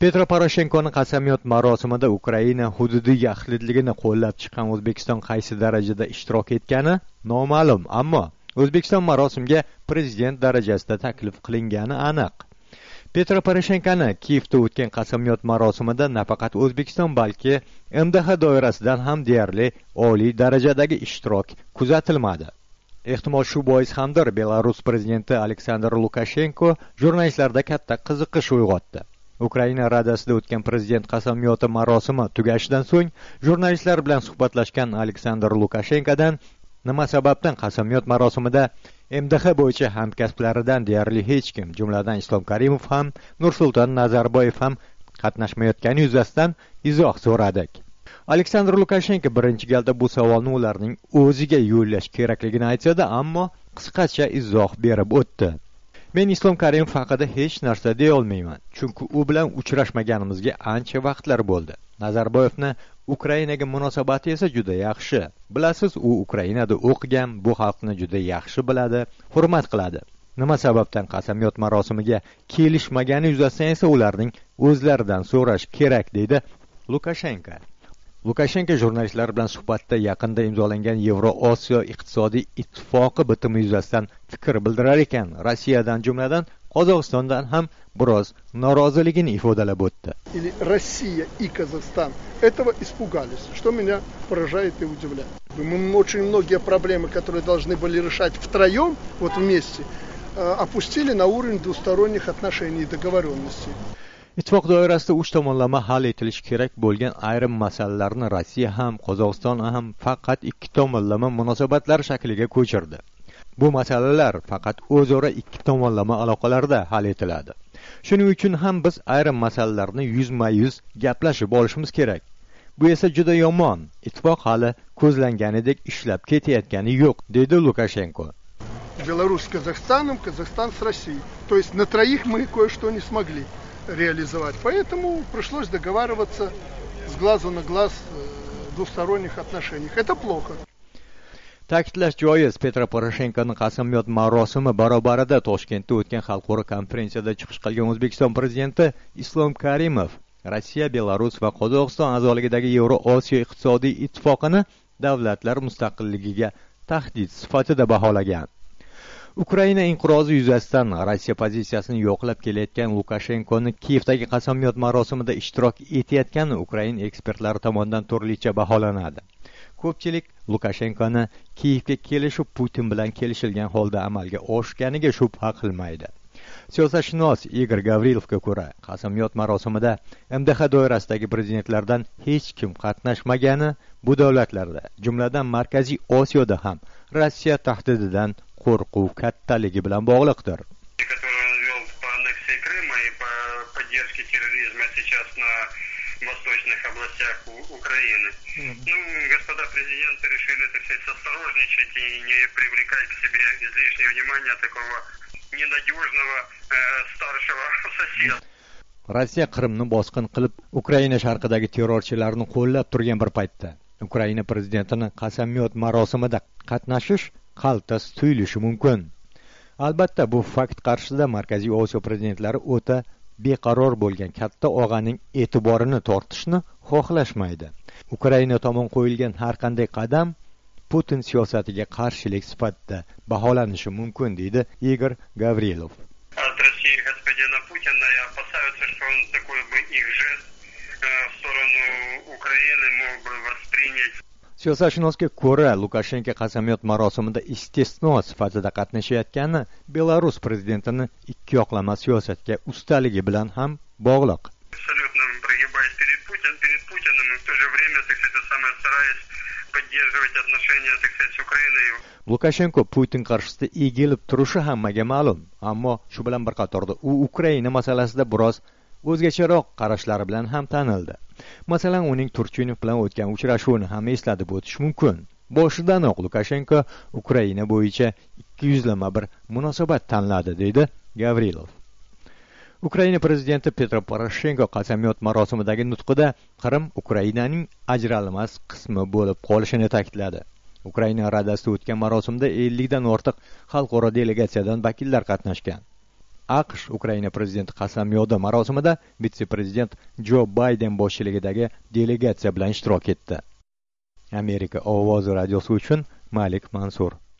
Petro Poroshenkoning qasamyod marosimida Ukraina hududiy yaxlitligini qo'llab chiqqan O'zbekiston qaysi darajada ishtirok etgani noma'lum, ammo O'zbekiston marosimga prezident darajasida taklif qilingani aniq. Petro Poroshenkoni Kiyevda o'tgan qasamyod marosimida nafaqat O'zbekiston, balki MDH doirasidan ham deyarli oliy darajadagi ishtirok kuzatilmadi. Ehtimol shu bois hamdir Belarus prezidenti Aleksandr Lukashenko jurnalistlarda katta qiziqish uyg'otdi. Ukraina radasida o'tgan prezident qasamyodi marosimi tugashidan so'ng jurnalistlar bilan suhbatlashgan Aleksandr Lukashenkodan nima sababdan qasamyod marosimida MDH bo'yicha hamkasblaridan deyarli hech kim, jumladan Islom Karimov ham, Nursulton Nazarboyev ham qatnashmayotgani yuzasidan izoh so'radik. Aleksandr Lukashenko birinchi galda bu savolni ularning o'ziga yo'llash kerakligini aytsa-da, ammo qisqacha izoh berib o'tdi. Men Islom Karimov haqida hech narsa deya olmayman, chunki u bilan uchrashmaganimizga ancha vaqtlar bo'ldi. Nazarboyevni Ukrainaga munosabati esa juda yaxshi. Bilasiz, u Ukrainada o'qigan, bu xalqni juda yaxshi biladi, hurmat qiladi. Nima sababdan qasamyod marosimiga kelishmagani yuzasidan esa ularning o'zlaridan so'rash kerak, deydi Lukashenko. Lukashenko jurnalistlar bilan suhbatda yaqinda imzolangan Yevroosiyo iqtisodiy ittifoqi bitimi yuzasidan fikr bildirar ekan, Rossiyadan jumladan Qozog'istondan ham biroz noroziligini ifodalab o'tdi. Россия и Казахстан этого испугались, что меня поражает и удивляет. Мы очень многие проблемы, которые должны были решать втроем, вот вместе, опустили на уровень двусторонних отношений и договоренностей. Ittifoq doirasida uch tomonlama hal etilishi kerak bo'lgan ayrim masalalarni Rossiya ham, Qozog'iston ham faqat ikki tomonlama munosabatlar shakliga ko'chirdi. Bu masalalar faqat o'zaro ikki tomonlama aloqalarda hal etiladi. Shuning uchun ham biz ayrim masalalarni yuzma-yuz gaplashib olishimiz kerak. Bu esa juda yomon. Ittifoq hali ko'zlanganidek ishlab ketayotgani yo'q, dedi Lukashenko. Беларусь с Казахстаном, Казахстан с Россией. То есть на троих мы кое-что не смогли реализовать. Поэтому пришлось договариваться с глазу на глаз в двусторонних отношениях. Это плохо. Ta'kidlash joiz, Petro Poroshenkoning qasamyod marosimi barobarida Toshkentda o'tgan xalqaro konferensiyada chiqish qilgan O'zbekiston prezidenti Islom Karimov Rossiya, Belarus va Qozog'iston a'zoligidagi Yevroosiyo iqtisodiy ittifoqini davlatlar mustaqilligiga tahdid sifatida baholagan. Ukraina inqirozi yuzasidan Rossiya pozitsiyasini yo'qlab kelayotgan Lukashenkoni Kiyevdagi qasamyod marosimida ishtirok etayotgani Ukraina ekspertlari tomonidan turlicha baholanadi. Ko'pchilik Lukashenkoni Kiyevga kelishi Putin bilan kelishilgan holda amalga oshganiga shubha qilmaydi. Siyosatshunos Igor Gavrilovga ko'ra, qasamyod marosimida MDH doirasidagi prezidentlardan hech kim qatnashmagani bu davlatlarda, jumladan Markaziy Osiyoda ham Rossiya tahdididan qo'rquv kattaligi bilan bog'liqdir. восточных областях Украины. Господа президенты решили, так сказать, осторожничать и не привлекать к себе излишнее внимание такого ненадежного старшего соседа. Rossiya Qrimni bosqin qilib, Ukraina sharqidagi terrorchilarni qo'llab turgan bir paytda Ukraina prezidentining qasamyod marosimida qatnashish qaltis tuyulishi mumkin. Albatta, bu fakt qarshisida Markaziy Osiyo prezidentlari o'ta beqaror bo'lgan katta og'aning e'tiborini tortishni xohlashmaydi. Ukraina tomon qo'yilgan har qanday qadam Putin siyosatiga qarshilik sifatida baholanishi mumkin, deydi Igor Gavrilov. От России господина Путина и опасаются, что он такой бы их жест в сторону Украины мог бы воспринять. Siyosatshunosga ko'ra, Lukashenko qasamyod marosimida istisno sifatida qatnashayotgani Belarus prezidentining ikki yoqlama siyosatga ustaligi bilan ham bog'liq. Абсолютно прогибаясь перед Путиным, и в то же время, так сказать, самое стараясь поддерживать отношения, так сказать, с Украиной. Lukashenko Putin qarshisida egilib turishi hammaga ma'lum, ammo shu bilan bir qatorda u Ukraina masalasida biroz o'zgacharoq qarashlari bilan ham tanildi. Masalan, uning Turchinov bilan o'tgan uchrashuvini ham eslatib o'tish mumkin. Boshidanoq Lukashenko Ukraina bo'yicha 200lama bir munosabat tanladi, deydi Gavrilov. Ukraina prezidenti Petro Poroshenko qasamyod marosimidagi nutqida Qrim Ukrainaning ajralmas qismi bo'lib qolishini ta'kidladi. Ukraina radasida o'tgan marosimda 50 dan ortiq xalqaro delegatsiyadan vakillar qatnashgan. AQSh Ukraina prezidenti qasamyodi marosimida vitse-prezident Jo Bayden boshchiligidagi delegatsiya bilan ishtirok etdi. Amerika ovozi radiosi uchun Malik Mansur.